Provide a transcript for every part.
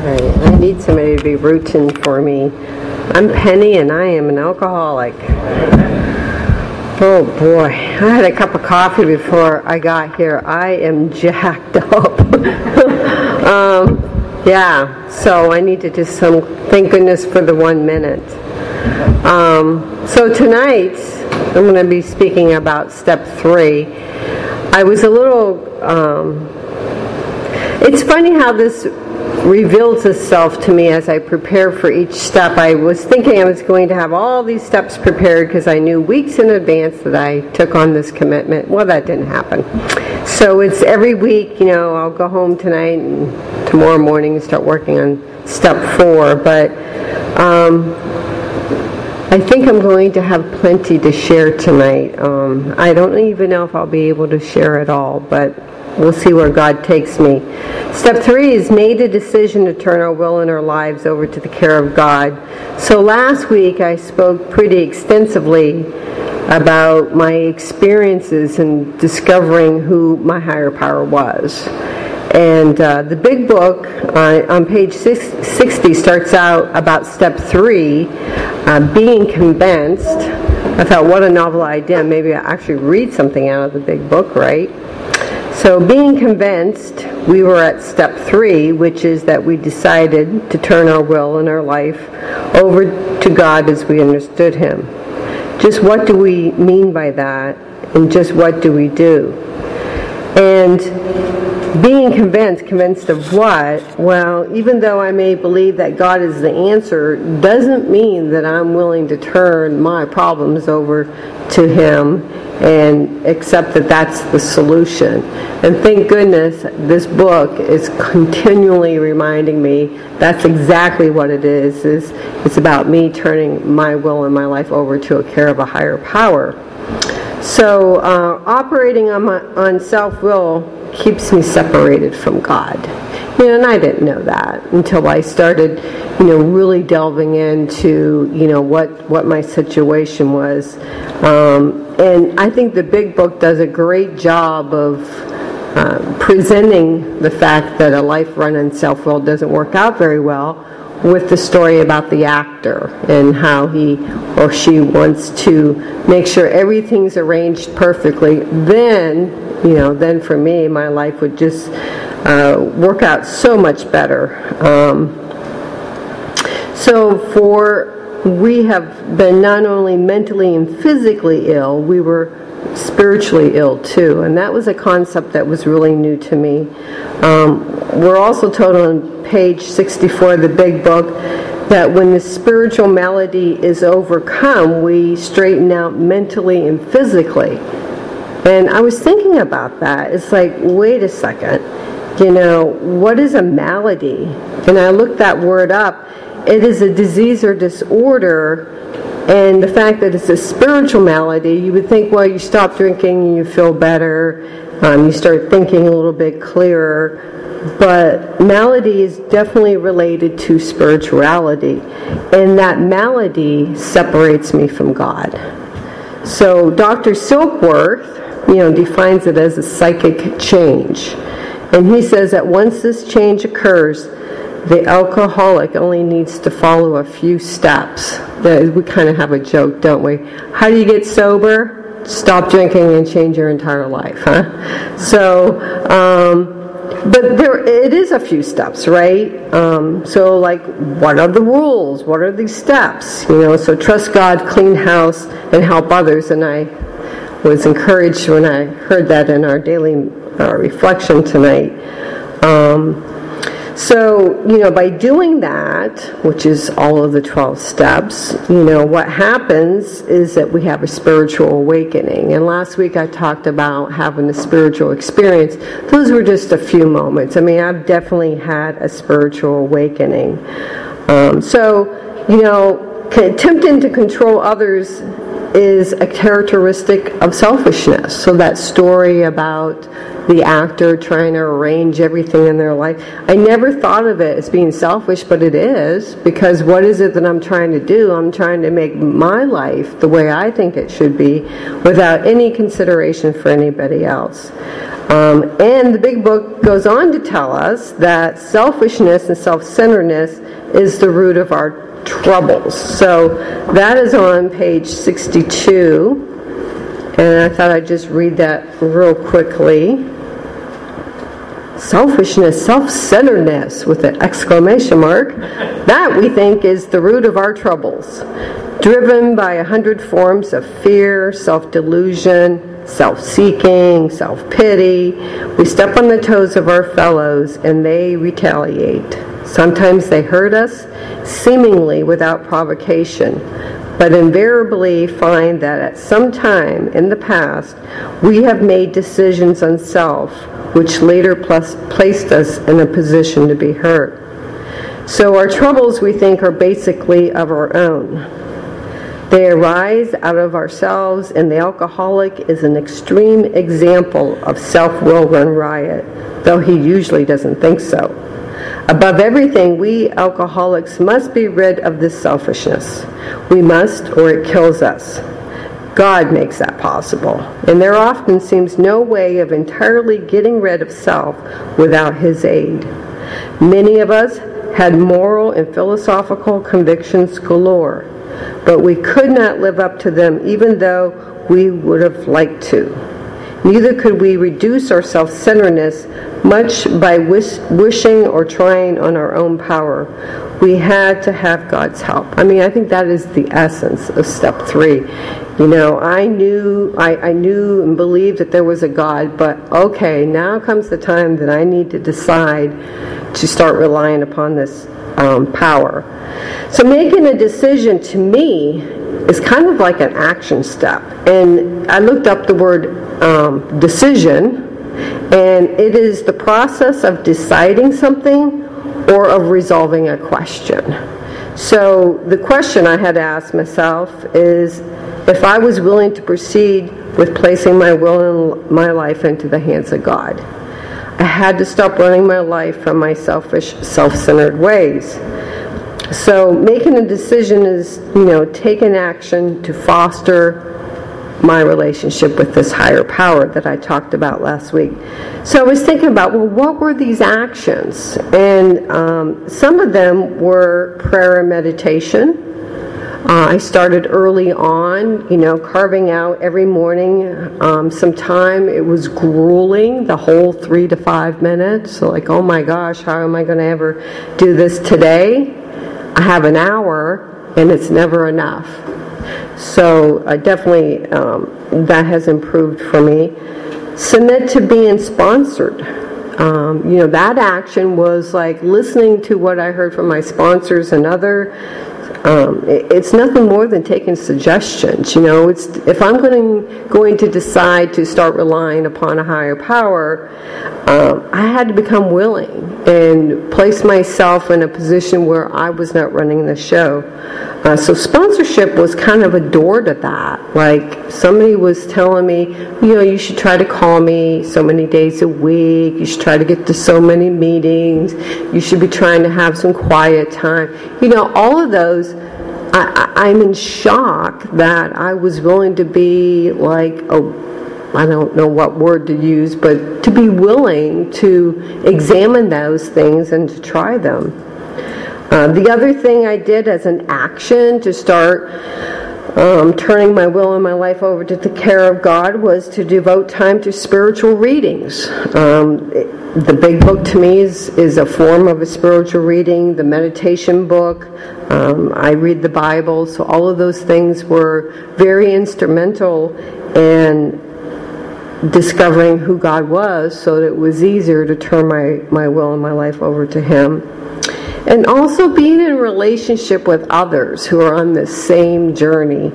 Right. I need somebody to be rooting for me. I'm Penny and I am an alcoholic. Oh boy, I had a cup of coffee before I got here. I am jacked up. Yeah, so I need to just thank goodness for the 1 minute. So tonight, I'm going to be speaking about step 3. I was a little, it's funny how this reveals itself to me as I prepare for each step. I was thinking I was going to have all these steps prepared because I knew weeks in advance that I took on this commitment. Well, that didn't happen. So it's every week, I'll go home tonight and tomorrow morning and start working on step 4. But I think I'm going to have plenty to share tonight. I don't even know if I'll be able to share it all, but we'll see where God takes me. Step 3 is made a decision to turn our will and our lives over to the care of God. So last week I spoke pretty extensively about my experiences in discovering who my higher power was. And the big book on page 60 starts out about step 3, being convinced. I thought, what a novel idea. Maybe I'll actually read something out of the big book, right? So being convinced, we were at step 3, which is that we decided to turn our will and our life over to God as we understood Him. Just what do we mean by that? And just what do we do? And being convinced of what? Well, even though I may believe that God is the answer, doesn't mean that I'm willing to turn my problems over to Him and accept that that's the solution. And thank goodness this book is continually reminding me that's exactly what it is. It's about me turning my will and my life over to a care of a higher power. So operating on self-will keeps me separated from God. And I didn't know that until I started, really delving into, what my situation was. And I think the big book does a great job of presenting the fact that a life run on self-will doesn't work out very well, with the story about the actor and how he or she wants to make sure everything's arranged perfectly. Then for me, my life would just work out so much better. We have been not only mentally and physically ill, we were spiritually ill too, and that was a concept that was really new to me. We're also told on page 64 of the big book that when the spiritual malady is overcome, we straighten out mentally and physically. And I was thinking about that. It's like, wait a second, what is a malady? And I looked that word up. It is a disease or disorder. And the fact that it's a spiritual malady, you would think, well, you stop drinking and you feel better. You start thinking a little bit clearer. But malady is definitely related to spirituality. And that malady separates me from God. So Dr. Silkworth, defines it as a psychic change. And he says that once this change occurs, the alcoholic only needs to follow a few steps. We kind of have a joke, don't we? How do you get sober? Stop drinking and change your entire life, huh? So, but it is a few steps, right? So like, what are the rules? What are these steps? So trust God, clean house, and help others. And I was encouraged when I heard that in our daily reflection tonight. By doing that, which is all of the 12 steps, what happens is that we have a spiritual awakening. And last week I talked about having a spiritual experience. Those were just a few moments. I've definitely had a spiritual awakening. Attempting to control others is a characteristic of selfishness. So that story about the actor trying to arrange everything in their life, I never thought of it as being selfish, but it is, because what is it that I'm trying to do? I'm trying to make my life the way I think it should be without any consideration for anybody else. And the big book goes on to tell us that selfishness and self-centeredness is the root of our troubles. So that is on page 62. And I thought I'd just read that real quickly. Selfishness, self-centeredness with an exclamation mark. That, we think, is the root of our troubles. Driven by 100 forms of fear, self-delusion, self-seeking, self-pity. We step on the toes of our fellows and they retaliate. Sometimes they hurt us, seemingly without provocation, but invariably find that at some time in the past we have made decisions on self which later placed us in a position to be hurt. So our troubles, we think, are basically of our own. They arise out of ourselves, and the alcoholic is an extreme example of self-will run riot, though he usually doesn't think so. Above everything, we alcoholics must be rid of this selfishness. We must, or it kills us. God makes that possible, and there often seems no way of entirely getting rid of self without His aid. Many of us had moral and philosophical convictions galore, but we could not live up to them even though we would have liked to. Neither could we reduce our self-centeredness much by wishing or trying on our own power. We had to have God's help. I mean, I think that is the essence of step 3. You know, I knew and believed that there was a God, but okay, now comes the time that I need to decide to start relying upon this power. So making a decision, to me, is kind of like an action step. And I looked up the word decision, and it is the process of deciding something or of resolving a question. So the question I had to ask myself is if I was willing to proceed with placing my will and my life into the hands of God. I had to stop running my life from my selfish, self-centered ways. So making a decision is, taking action to foster my relationship with this higher power that I talked about last week. So I was thinking about, well, what were these actions? And some of them were prayer and meditation. I started early on, carving out every morning some time. It was grueling, the whole 3 to 5 minutes. So like, oh my gosh, how am I going to ever do this today? I have an hour, and it's never enough. So definitely that has improved for me. Submit to being sponsored. That action was like listening to what I heard from my sponsors and other. It's nothing more than taking suggestions. It's if I'm going to decide to start relying upon a higher power, I had to become willing and place myself in a position where I was not running the show. So sponsorship was kind of a door to that. Like somebody was telling me, you should try to call me so many days a week. You should try to get to so many meetings. You should be trying to have some quiet time. All of those. I'm in shock that I was willing to be like, I don't know what word to use, but to be willing to examine those things and to try them. The other thing I did as an action to start turning my will and my life over to the care of God was to devote time to spiritual readings. The big book to me is a form of a spiritual reading. The meditation book, I read the Bible, so all of those things were very instrumental in discovering who God was, so that it was easier to turn my will and my life over to Him. And also being in relationship with others who are on the same journey.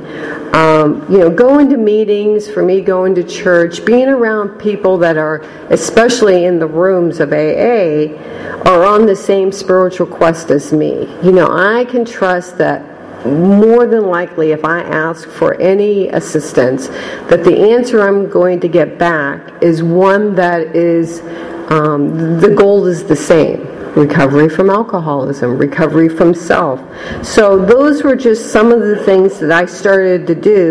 Going to meetings, for me going to church, being around people that are, especially in the rooms of AA, are on the same spiritual quest as me. I can trust that more than likely, if I ask for any assistance, that the answer I'm going to get back is one that is, the goal is the same. Recovery from alcoholism, recovery from self. So those were just some of the things that I started to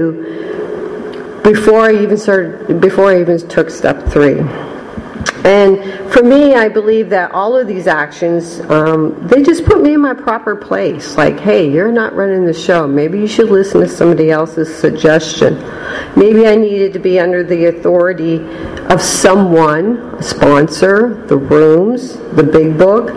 do before I even took step 3. And for me, I believe that all of these actions, they just put me in my proper place. Like, hey, you're not running the show. Maybe you should listen to somebody else's suggestion. Maybe I needed to be under the authority of someone, a sponsor, the rooms, the big book.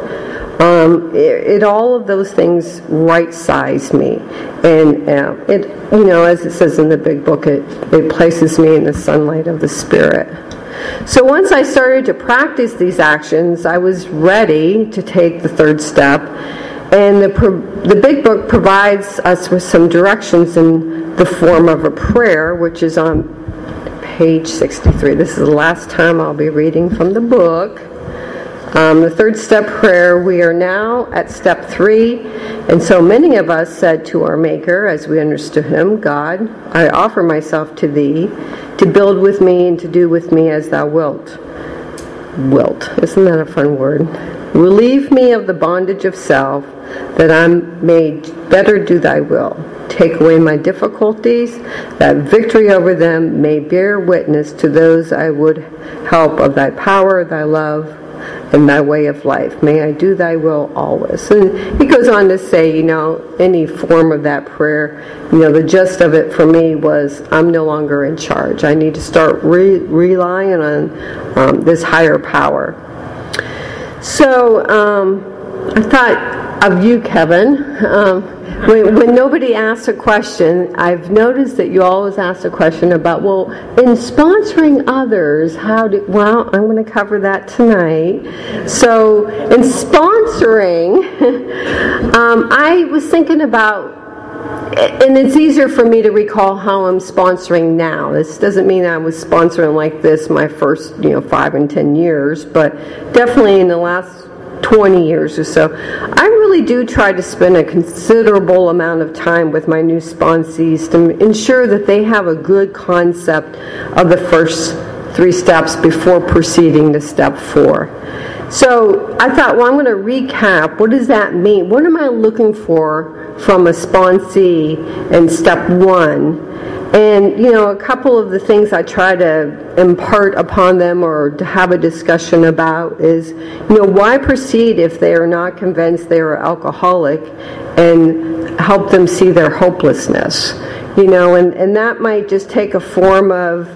All of those things right-sized me. And as it says in the big book, it places me in the sunlight of the Spirit. So once I started to practice these actions, I was ready to take the 3rd step. And the big book provides us with some directions in the form of a prayer, which is on page 63. This is the last time I'll be reading from the book. The 3rd step prayer, we are now at step 3. And so many of us said to our Maker, as we understood him, God, I offer myself to thee, to build with me and to do with me as thou wilt. Wilt, isn't that a fun word? Relieve me of the bondage of self, that I may better do thy will. Take away my difficulties, that victory over them may bear witness to those I would help of thy power, thy love, and thy way of life. May I do thy will always. And he goes on to say, any form of that prayer, the gist of it for me was, I'm no longer in charge. I need to start relying on this higher power. So I thought of you, Kevin. When nobody asks a question, I've noticed that you always ask a question about, in sponsoring others, I'm going to cover that tonight. So, in sponsoring, I was thinking about, and it's easier for me to recall how I'm sponsoring now. This doesn't mean I was sponsoring like this my first, 5 and 10 years, but definitely in the last 20 years or so. I really do try to spend a considerable amount of time with my new sponsees to ensure that they have a good concept of the first 3 steps before proceeding to step 4. So I thought, I'm going to recap. What does that mean? What am I looking for from a sponsee in step 1? And, a couple of the things I try to impart upon them or to have a discussion about is, why proceed if they are not convinced they are alcoholic, and help them see their hopelessness. And that might just take a form of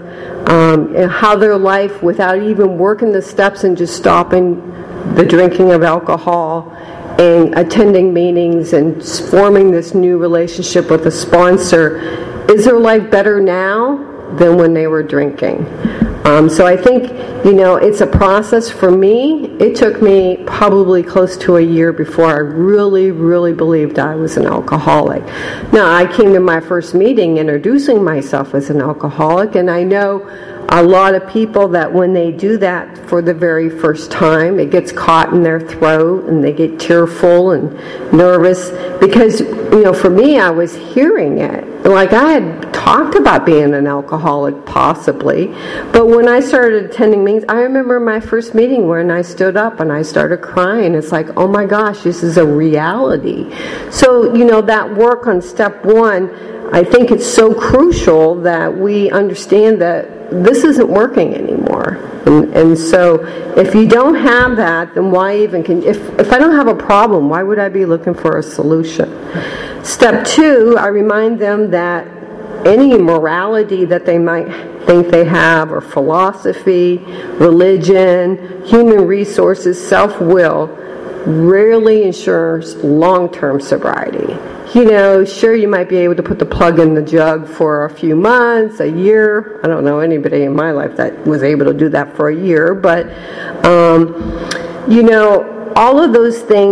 how their life, without even working the steps and just stopping the drinking of alcohol and attending meetings and forming this new relationship with a sponsor, is their life better now than when they were drinking? So I think, it's a process for me. It took me probably close to a year before I really, really believed I was an alcoholic. Now, I came to my first meeting introducing myself as an alcoholic, and I know a lot of people that when they do that for the very first time, it gets caught in their throat and they get tearful and nervous because, for me, I was hearing it. Like I had talked about being an alcoholic possibly, but when I started attending meetings, I remember my first meeting when I stood up and I started crying. It's like, oh my gosh, this is a reality. So, that work on step 1, I think it's so crucial that we understand that this isn't working anymore. And so if you don't have that, then why even if I don't have a problem, why would I be looking for a solution? Step 2, I remind them that any morality that they might think they have, or philosophy, religion, human resources, self-will, rarely ensures long-term sobriety. Sure, you might be able to put the plug in the jug for a few months, a year. I don't know anybody in my life that was able to do that for a year, but, all of those things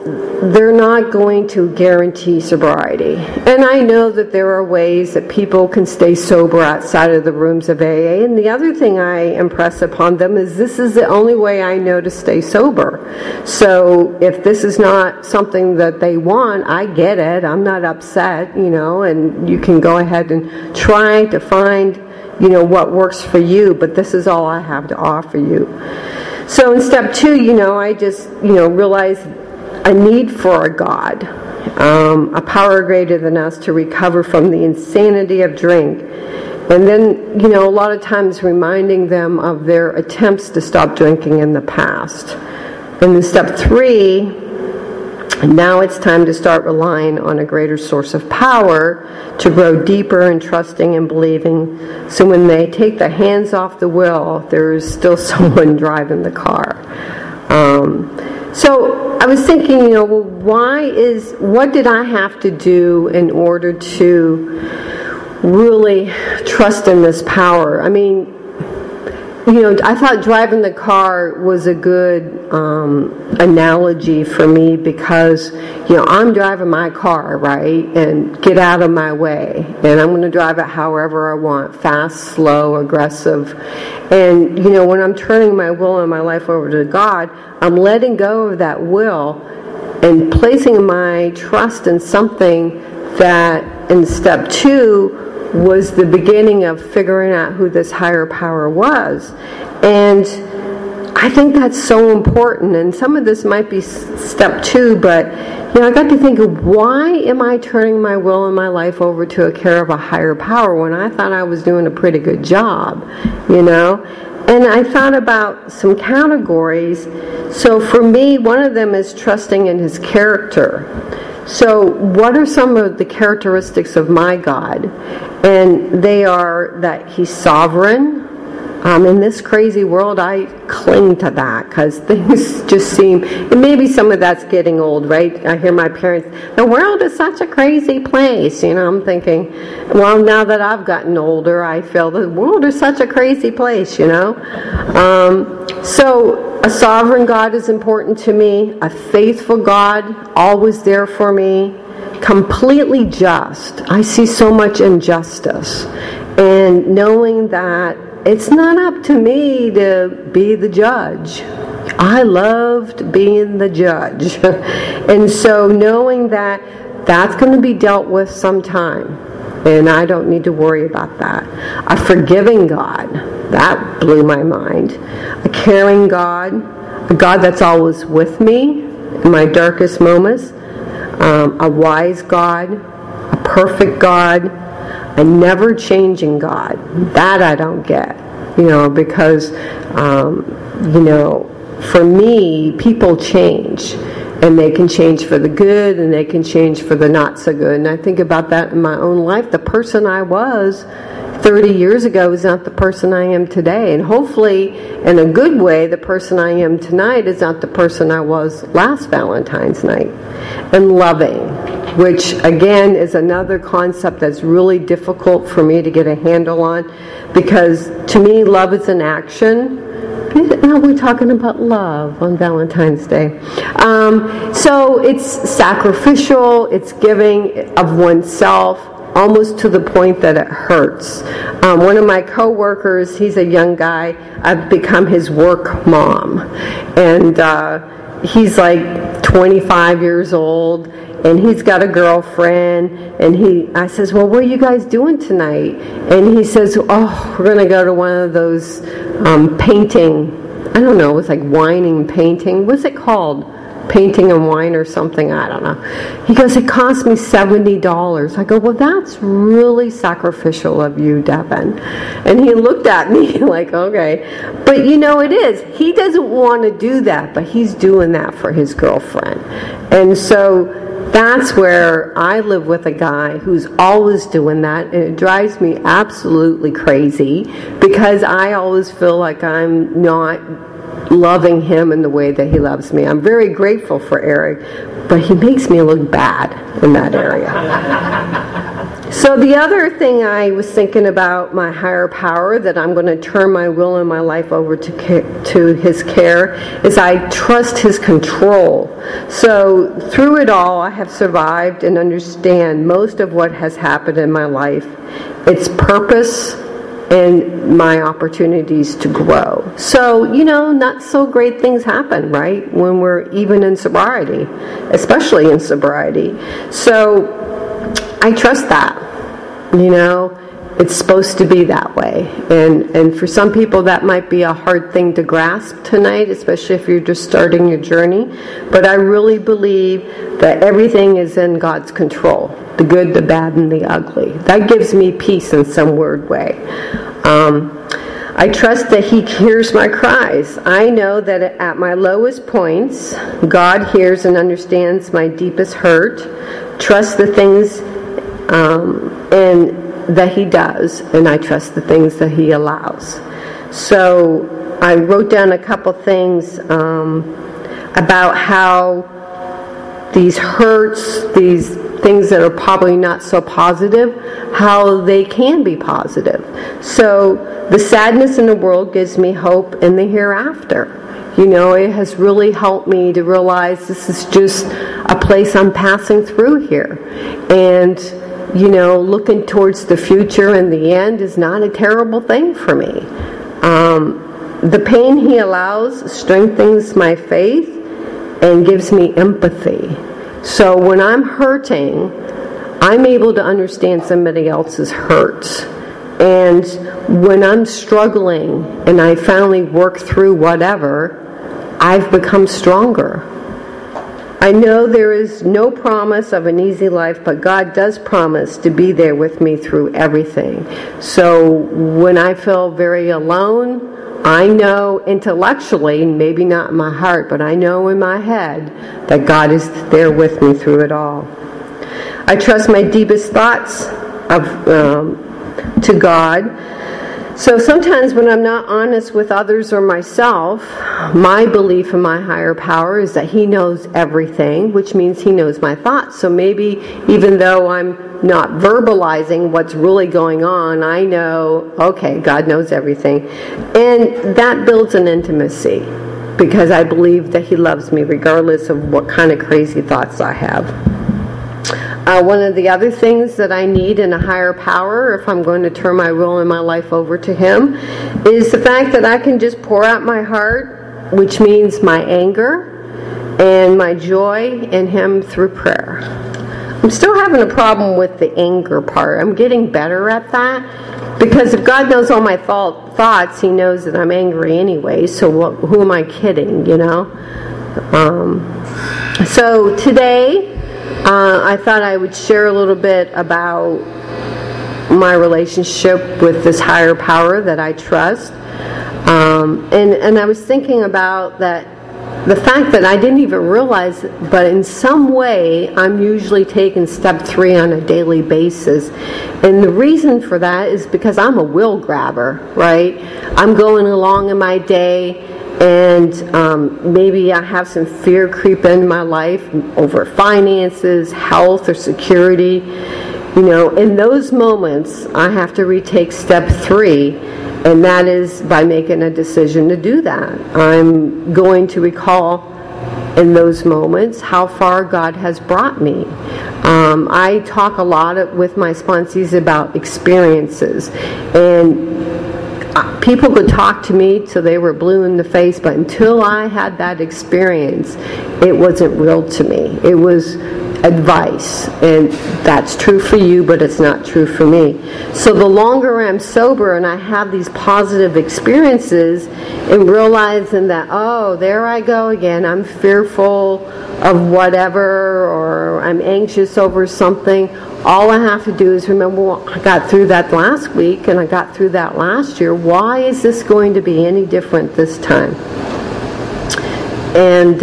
they're not going to guarantee sobriety. And I know that there are ways that people can stay sober outside of the rooms of AA. And the other thing I impress upon them is this is the only way I know to stay sober. So if this is not something that they want, I get it. I'm not upset, and you can go ahead and try to find, what works for you. But this is all I have to offer you. So in step 2, I just, realized a need for a God, a power greater than us to recover from the insanity of drink. And then, a lot of times reminding them of their attempts to stop drinking in the past. And in step 3, now it's time to start relying on a greater source of power to grow deeper in trusting and believing. So when they take their hands off the wheel, there's still someone driving the car. So I was thinking, what did I have to do in order to really trust in this power? I mean, I thought driving the car was a good analogy for me because, I'm driving my car, right, and get out of my way. And I'm going to drive it however I want, fast, slow, aggressive. And, when I'm turning my will and my life over to God, I'm letting go of that will and placing my trust in something that in step 2 was the beginning of figuring out who this higher power was. And I think that's so important. And some of this might be step 2, but I got to think of why am I turning my will and my life over to a care of a higher power when I thought I was doing a pretty good job, And I thought about some categories. So for me, one of them is trusting in His character. So what are some of the characteristics of my God? And they are that He's sovereign. In this crazy world, I cling to that because things just seem, and maybe some of that's getting old, right? I hear my parents, the world is such a crazy place. I'm thinking, well, now that I've gotten older, I feel the world is such a crazy place, So a sovereign God is important to me, a faithful God, always there for me, completely just. I see so much injustice. And knowing that it's not up to me to be the judge. I loved being the judge. And so knowing that that's going to be dealt with sometime. And I don't need to worry about that. A forgiving God. That blew my mind. A caring God. A God that's always with me in my darkest moments. A wise God. A perfect God. A never-changing God. That I don't get. Because, for me, people change. And they can change for the good, and they can change for the not so good. And I think about that in my own life. The person I was 30 years ago is not the person I am today. And hopefully, in a good way, the person I am tonight is not the person I was last Valentine's night. And loving, which, again, is another concept that's really difficult for me to get a handle on. Because, to me, love is an action. Now we're talking about love on Valentine's Day. So it's sacrificial, it's giving of oneself, almost to the point that it hurts. One of my co-workers, he's a young guy, I've become his work mom. And he's like 25 years old, and he's got a girlfriend, and I says, well, what are you guys doing tonight? And he says, oh, we're going to go to one of those painting, I don't know, it was like whining painting. What's it called? Painting and wine or something, I don't know. He goes, it cost me $70. I go, well, that's really sacrificial of you, Devin. And he looked at me like, okay. But it is. He doesn't want to do that, but he's doing that for his girlfriend. And so that's where I live with a guy who's always doing that, and it drives me absolutely crazy because I always feel like I'm not loving him in the way that he loves me. I'm very grateful for Eric, but he makes me look bad in that area. So the other thing I was thinking about my higher power, that I'm going to turn my will and my life over to His care, is I trust His control. So through it all, I have survived and understand most of what has happened in my life, its purpose, and my opportunities to grow. So, not so great things happen, right? When we're even in sobriety, especially in sobriety. So, I trust that. It's supposed to be that way. And for some people that might be a hard thing to grasp tonight, especially if you're just starting your journey. But I really believe that everything is in God's control. The good, the bad, and the ugly. That gives me peace in some weird way. I trust that He hears my cries. I know that at my lowest points, God hears and understands my deepest hurt. Trust the things and that He does, and I trust the things that He allows. So I wrote down a couple things about how these hurts, these things that are probably not so positive, how they can be positive. So the sadness in the world gives me hope in the hereafter. It has really helped me to realize this is just a place I'm passing through here. And, looking towards the future and the end is not a terrible thing for me. The pain He allows strengthens my faith and gives me empathy. So when I'm hurting, I'm able to understand somebody else's hurts. And when I'm struggling and I finally work through whatever, I've become stronger. I know there is no promise of an easy life, but God does promise to be there with me through everything. So when I feel very alone, I know intellectually, maybe not in my heart, but I know in my head that God is there with me through it all. I trust my deepest thoughts to God. So sometimes when I'm not honest with others or myself, my belief in my higher power is that He knows everything, which means He knows my thoughts. So maybe even though I'm not verbalizing what's really going on, I know, okay, God knows everything. And that builds an intimacy because I believe that He loves me regardless of what kind of crazy thoughts I have. One of the other things that I need in a higher power, if I'm going to turn my will and my life over to Him, is the fact that I can just pour out my heart, which means my anger and my joy in Him through prayer. I'm still having a problem with the anger part. I'm getting better at that, because if God knows all my thoughts, He knows that I'm angry anyway, so who am I kidding, So today, I thought I would share a little bit about my relationship with this higher power that I trust. And I was thinking about the fact that I didn't even realize it, but in some way I'm usually taking step 3 on a daily basis. And the reason for that is because I'm a will grabber, right? I'm going along in my day, and maybe I have some fear creep in my life over finances, health, or security. In those moments, I have to retake step 3, and that is by making a decision to do that. I'm going to recall in those moments how far God has brought me. I talk a lot with my sponsees about experiences, and people could talk to me till they were blue in the face, but until I had that experience, it wasn't real to me. It was advice, and that's true for you, but it's not true for me. So the longer I'm sober and I have these positive experiences and realizing that, oh, there I go again, I'm fearful of whatever, or I'm anxious over something, all I have to do is remember, well, I got through that last week and I got through that last year. Why is this going to be any different this time? And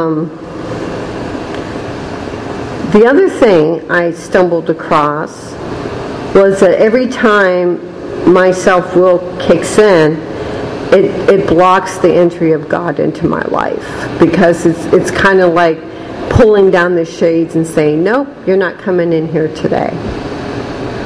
the other thing I stumbled across was that every time my self-will kicks in, it blocks the entry of God into my life, because it's kind of like pulling down the shades and saying, nope, you're not coming in here today.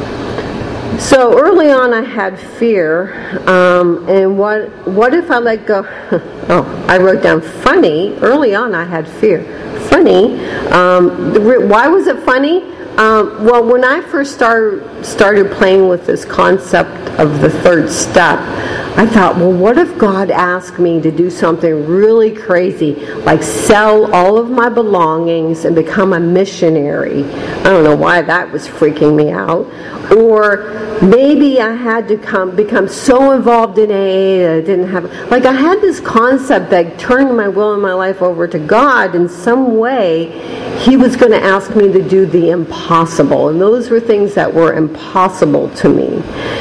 So early on I had fear, and what if I let go? Oh, I wrote down funny. Early on I had fear. Funny. Why was it funny? Well, when I first started playing with this concept of the third step, I thought, well, what if God asked me to do something really crazy, like sell all of my belongings and become a missionary? I don't know why that was freaking me out. Or maybe I had to become so involved in AA that I didn't have... Like, I had this concept that turning my will and my life over to God in some way, He was going to ask me to do the impossible. And those were things that were impossible to me.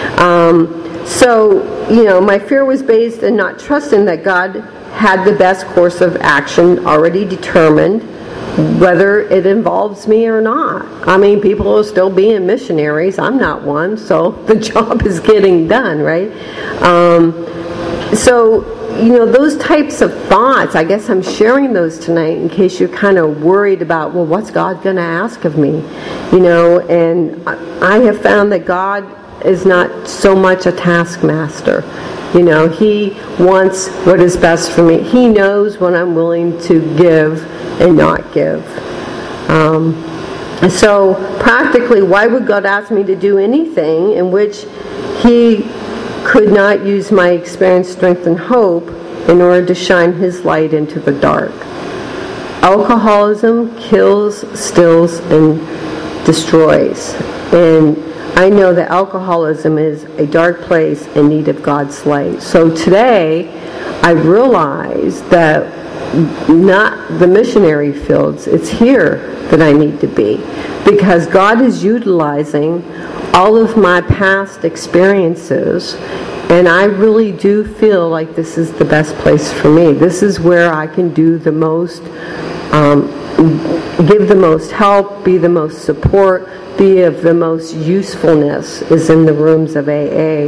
So, my fear was based in not trusting that God had the best course of action already determined, whether it involves me or not. I mean, people are still being missionaries. I'm not one, so the job is getting done, right? Those types of thoughts, I guess I'm sharing those tonight in case you're kind of worried about, well, what's God going to ask of me? And I have found that God is not so much a taskmaster. He wants what is best for me. He knows when I'm willing to give and not give. So practically, why would God ask me to do anything in which He could not use my experience, strength, and hope in order to shine His light into the dark? Alcoholism kills, stills, and destroys. And I know that alcoholism is a dark place in need of God's light. So today, I realize that not the missionary fields, it's here that I need to be. Because God is utilizing all of my past experiences, and I really do feel like this is the best place for me. This is where I can do the most, give the most help, be the most support, be of the most usefulness, is in the rooms of AA.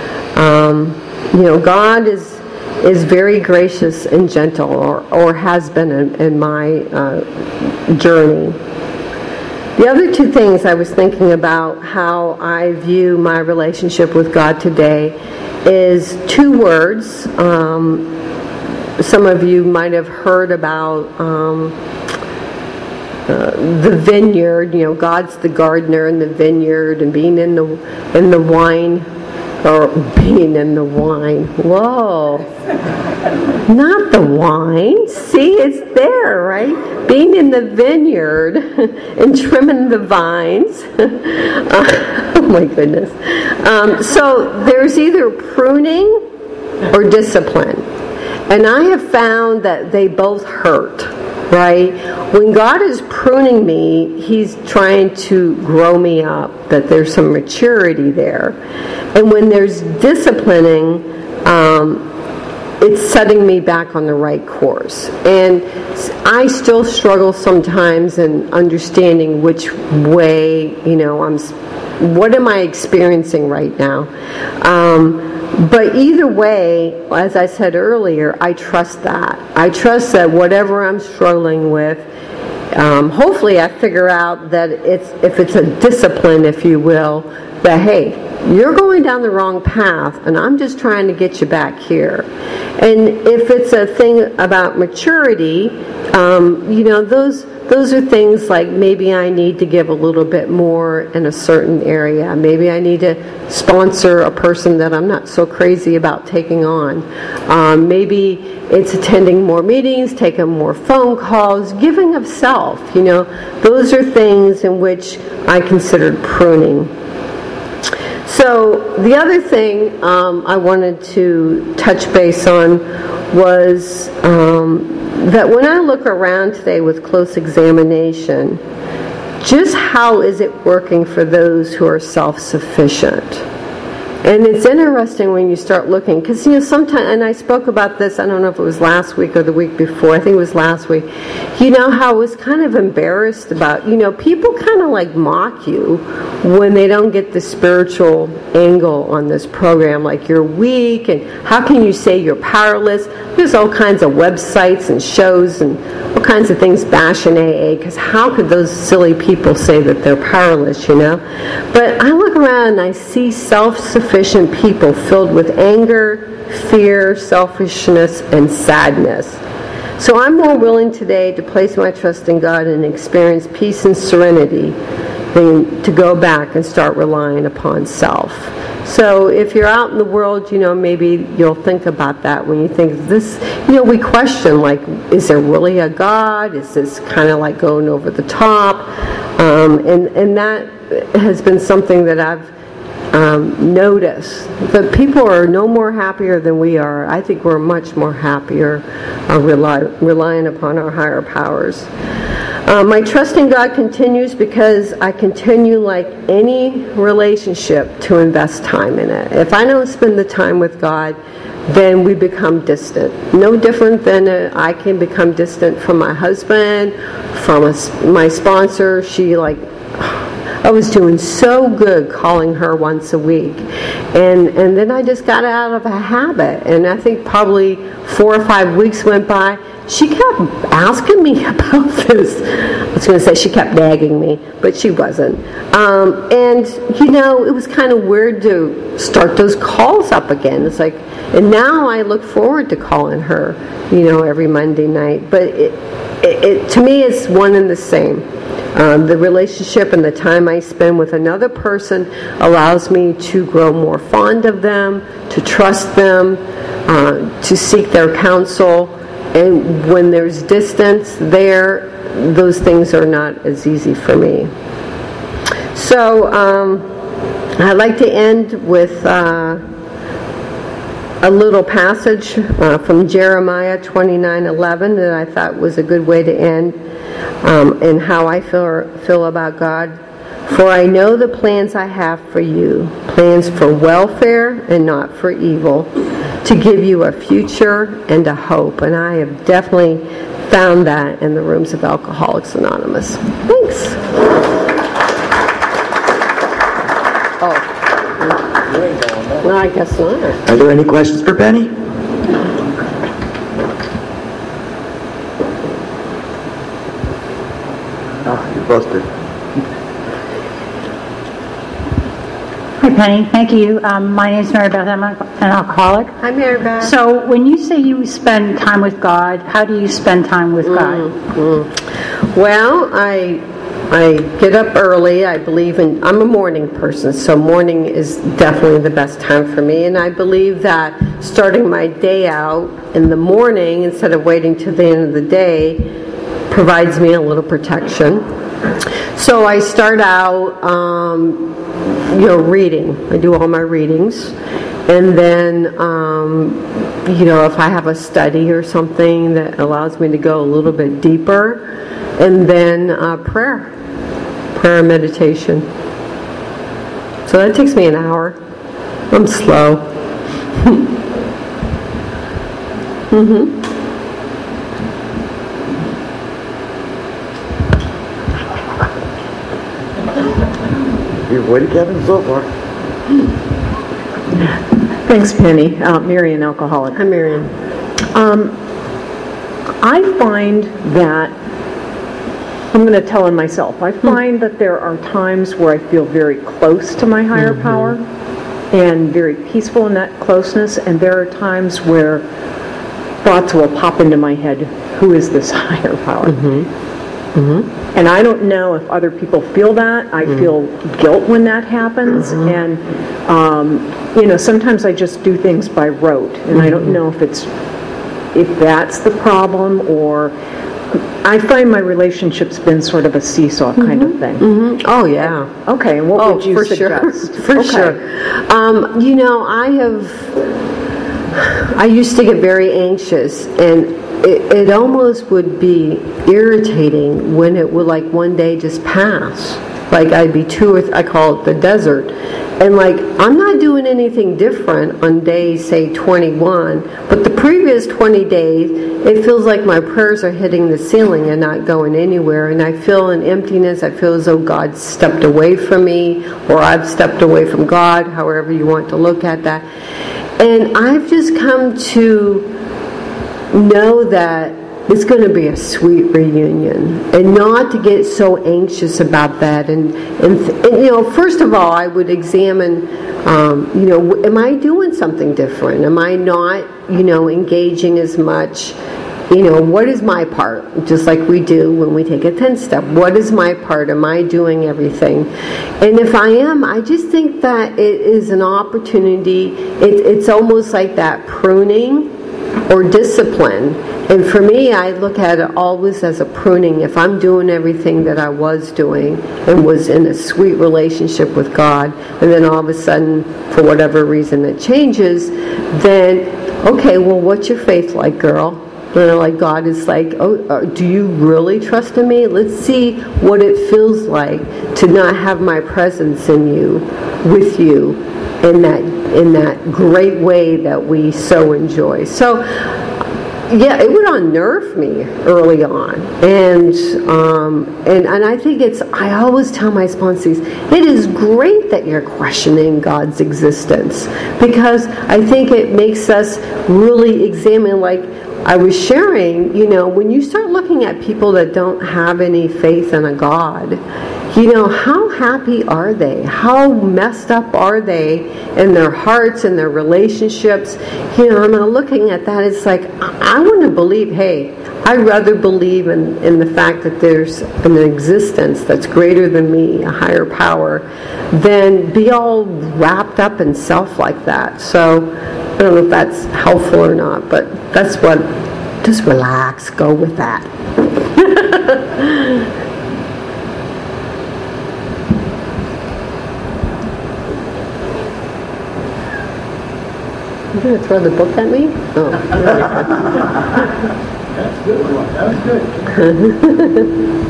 God is very gracious and gentle, or has been in my journey. The other two things I was thinking about how I view my relationship with God today is two words. Some of you might have heard about the vineyard. God's the gardener in the vineyard, and being in the wine, or being in the wine. Whoa. Not the wine. See, it's there, right? Being in the vineyard and trimming the vines. Oh my goodness. So there's either pruning or discipline. And I have found that they both hurt, right? When God is pruning me, He's trying to grow me up, that there's some maturity there. And when there's disciplining, it's setting me back on the right course. And I still struggle sometimes in understanding which way, what am I experiencing right now? But either way, as I said earlier, I trust that. I trust that whatever I'm struggling with, hopefully I figure out that if it's a discipline, if you will, that, hey, you're going down the wrong path, and I'm just trying to get you back here. And if it's a thing about maturity, those are things like maybe I need to give a little bit more in a certain area. Maybe I need to sponsor a person that I'm not so crazy about taking on. Maybe it's attending more meetings, taking more phone calls, giving of self. Those are things in which I considered pruning. So the other thing I wanted to touch base on was that when I look around today with close examination, just how is it working for those who are self-sufficient? And it's interesting when you start looking, because, sometimes, and I spoke about this, I don't know if it was last week or the week before, I think it was last week, how I was kind of embarrassed about, people kind of like mock you when they don't get the spiritual angle on this program, like you're weak, and how can you say you're powerless? There's all kinds of websites and shows and all kinds of things bashing AA, because how could those silly people say that they're powerless, But I look around and I see self-sufficient people filled with anger, fear, selfishness, and sadness. So I'm more willing today to place my trust in God and experience peace and serenity than to go back and start relying upon self. So if you're out in the world, maybe you'll think about that when you think this, we question, like, is there really a God? Is this kind of like going over the top? And that has been something that I've noticed. But people are no more happier than we are. I think we're much more happier relying upon our higher powers. My trust in God continues because I continue, like any relationship, to invest time in it. If I don't spend the time with God, then we become distant. No different than I can become distant from my husband, from my sponsor. I was doing so good calling her once a week. And then I just got out of a habit. And I think probably 4 or 5 weeks went by. She kept asking me about this. I was going to say she kept nagging me, but she wasn't. And it was kind of weird to start those calls up again. It's like, and now I look forward to calling her, every Monday night. But it to me, it's one and the same. The relationship and the time I spend with another person allows me to grow more fond of them, to trust them, to seek their counsel. And when there's distance there, those things are not as easy for me. So I'd like to end with a little passage from Jeremiah 29:11 that I thought was a good way to end, and how I feel about God. For I know the plans I have for you, plans for welfare and not for evil, to give you a future and a hope. And I have definitely found that in the rooms of Alcoholics Anonymous. Thanks. Oh. No, I guess not. Are there any questions for Penny? Oh, you're both good. Hi, Penny. Thank you. My name is Mary Beth. I'm an alcoholic. Hi, Mary Beth. So when you say you spend time with God, how do you spend time with God? Well, I get up early. I'm a morning person, so morning is definitely the best time for me. And I believe that starting my day out in the morning instead of waiting to the end of the day provides me a little protection. So I start out, reading. I do all my readings. And then, if I have a study or something that allows me to go a little bit deeper. And then prayer and meditation. So that takes me an hour. I'm slow. You've avoided Kevin so far. Thanks, Penny. Marion, alcoholic. Hi, Marion. I find that, I'm going to tell on myself, I find that there are times where I feel very close to my higher power and very peaceful in that closeness, and there are times where thoughts will pop into my head, who is this higher power? And I don't know if other people feel that. I feel guilt when that happens, and sometimes I just do things by rote, and I don't know if that's the problem, or I find my relationship's been sort of a seesaw kind of thing. Oh yeah. Okay, and what would you suggest? For sure. I used to get very anxious, and it almost would be irritating when it would, like, one day just pass. like I'd be I call it the desert. And like, I'm not doing anything different on day, say, 21, but the previous 20 days, it feels like my prayers are hitting the ceiling and not going anywhere. And I feel an emptiness. I feel as though God stepped away from me, or I've stepped away from God, however you want to look at that. And I've just come to know that it's going to be a sweet reunion, and not to get so anxious about that. And first of all, I would examine, am I doing something different? Am I not, engaging as much? What is my part? Just like we do when we take a 10-step. What is my part? Am I doing everything? And if I am, I just think that it is an opportunity. It's almost like that pruning or discipline. And for me, I look at it always as a pruning. If I'm doing everything that I was doing and was in a sweet relationship with God, and then all of a sudden, for whatever reason it changes, then, okay, well, what's your faith like, girl? Like God is like, do you really trust in me? Let's see what it feels like to not have my presence in you, with you, in that great way that we so enjoy. So, yeah, it would unnerve me early on, and I think I always tell my sponsees, it is great that you're questioning God's existence, because I think it makes us really examine, like I was sharing, when you start looking at people that don't have any faith in a God, how happy are they? How messed up are they in their hearts and their relationships? I'm looking at that, it's like, I want to believe, hey, I'd rather believe in the fact that there's an existence that's greater than me, a higher power, than be all wrapped up in self like that. So, I don't know if that's helpful or not, but that's what, just relax, go with that. You going to throw the book at me? Oh. That's good one. That was good.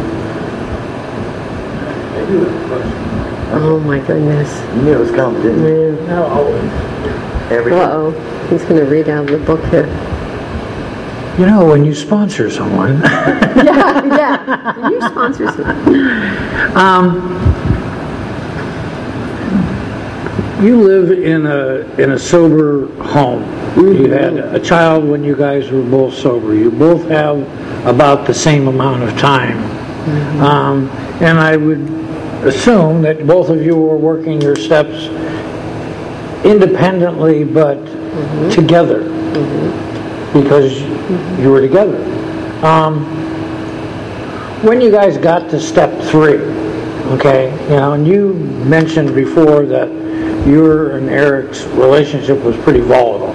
I do have a question. Oh my goodness. You knew it was coming, didn't you? Yeah. No, always. Uh-oh. He's going to read out the book here. When you sponsor someone, Yeah. You sponsor someone. you live in a sober home. You had a child when you guys were both sober. You both have about the same amount of time. And I would assume that both of you were working your steps independently but together, because you were together. When you guys got to step 3, okay, and you mentioned before that your and Eric's relationship was pretty volatile.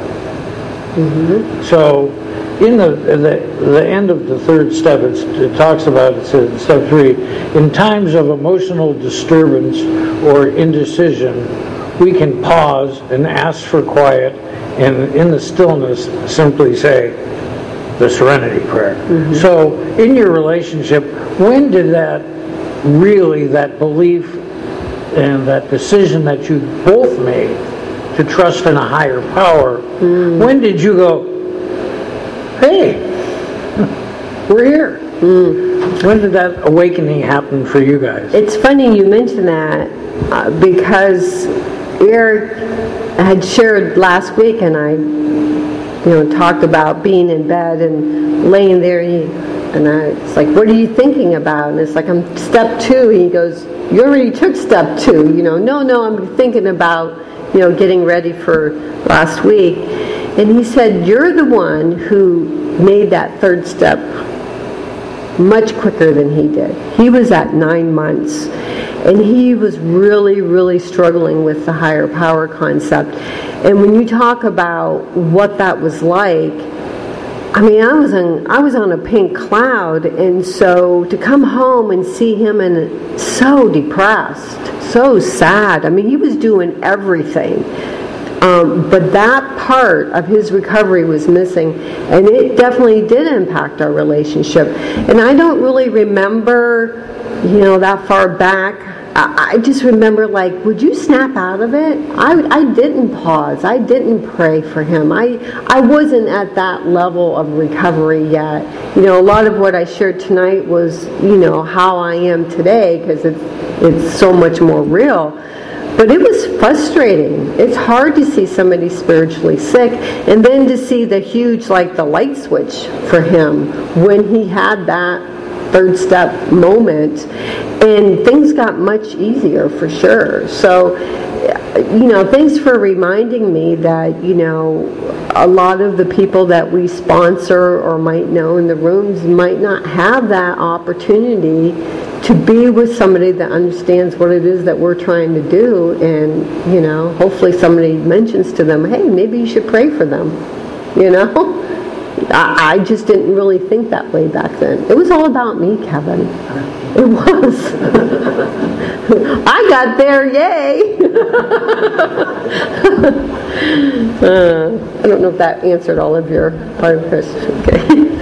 So in the end of the third step, it talks about, it says, step 3, in times of emotional disturbance or indecision, we can pause and ask for quiet, and in the stillness simply say the Serenity Prayer. So in your relationship, when did that belief and that decision that you both made to trust in a higher power, when did you go, hey, we're here? When did that awakening happen for you guys? It's funny you mention that, because Eric had shared last week, and I talked about being in bed and laying there, it's like, what are you thinking about? And it's like, I'm step 2. And he goes, you already took step 2. No, I'm thinking about, getting ready for last week. And he said, you're the one who made that third step much quicker than he did. He was at 9 months, and he was really, really struggling with the higher power concept. And when you talk about what that was like, I was on a pink cloud, and so to come home and see him and so depressed, so sad. He was doing everything. But that part of his recovery was missing, and it definitely did impact our relationship. And I don't really remember, that far back. I just remember, like, would you snap out of it? I didn't pause. I didn't pray for him. I wasn't at that level of recovery yet. You know, a lot of what I shared tonight was, you know, how I am today, because it's so much more real. But it was frustrating. It's hard to see somebody spiritually sick, and then to see the huge, like, the light switch for him when he had that third step moment, and things got much easier for sure. So, you know, thanks for reminding me that, you know, a lot of the people that we sponsor or might know in the rooms might not have that opportunity to be with somebody that understands what it is that we're trying to do. And, you know, hopefully somebody mentions to them, hey, maybe you should pray for them, you know. I just didn't really think that way back then. It was all about me, Kevin. It was. I got there, yay! I don't know if that answered all of your part of the question. Okay.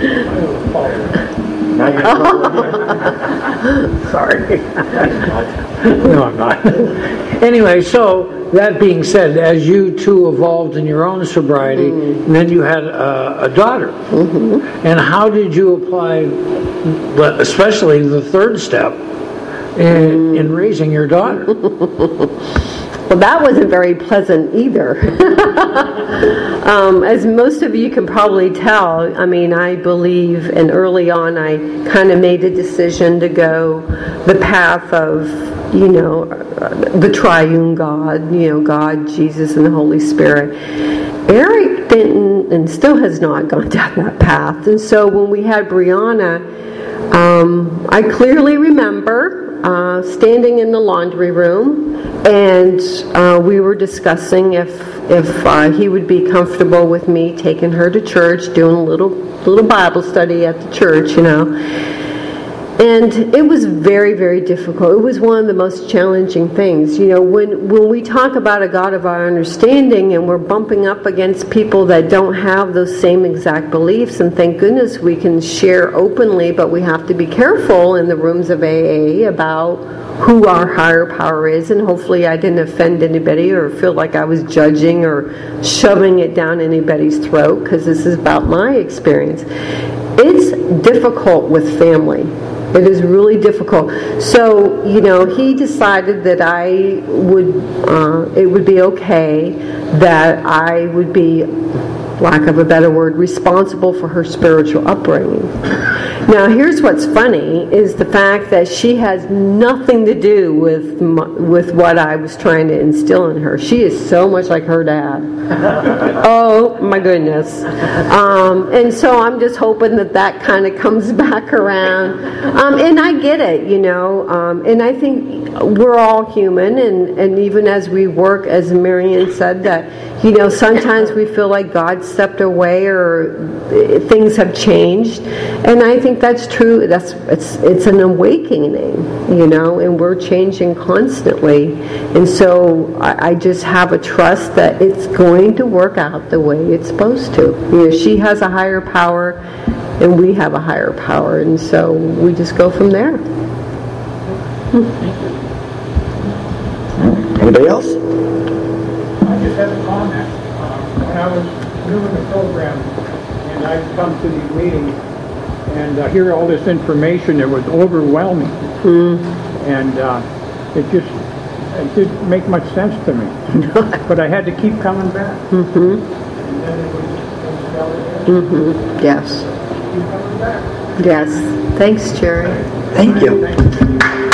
Now you're Sorry. No, I'm not. Anyway, so that being said, as you two evolved in your own sobriety, and then you had a daughter, and how did you apply, especially the third step, in raising your daughter? Well, that wasn't very pleasant either. As most of you can probably tell, I mean, I believe, and early on I kind of made a decision to go the path of, you know, the triune God, you know, God, Jesus, and the Holy Spirit. Eric didn't, and still has not gone down that path. And so when we had Brianna, I clearly remember standing in the laundry room, and we were discussing if he would be comfortable with me taking her to church, doing a little Bible study at the church, you know. And it was very, very difficult. It was one of the most challenging things. You know, when we talk about a God of our understanding and we're bumping up against people that don't have those same exact beliefs, and thank goodness we can share openly, but we have to be careful in the rooms of AA about who our higher power is, and hopefully I didn't offend anybody or feel like I was judging or shoving it down anybody's throat, because this is about my experience. It's difficult with family. It is really difficult. So, you know, he decided that it would be okay that I would be, lack of a better word, responsible for her spiritual upbringing. Now, here's what's funny, is the fact that she has nothing to do with what I was trying to instill in her. She is so much like her dad. Oh, my goodness. And so I'm just hoping that kind of comes back around. And I get it, you know. And I think we're all human, and even as we work, as Marian said, that, you know, sometimes we feel like God stepped away or things have changed. And I think that's true. It's an awakening, you know, and we're changing constantly. And so I just have a trust that it's going to work out the way it's supposed to. You know, she has a higher power, and we have a higher power, and so we just go from there. Anybody else? I just have a comment. When I was new in the program, and I'd come to these meetings and hear all this information, it was overwhelming. And it didn't make much sense to me. But I had to keep coming back. And then it was Yes. keep coming back. Yes. Thanks, Jerry. Thank you. Thank you.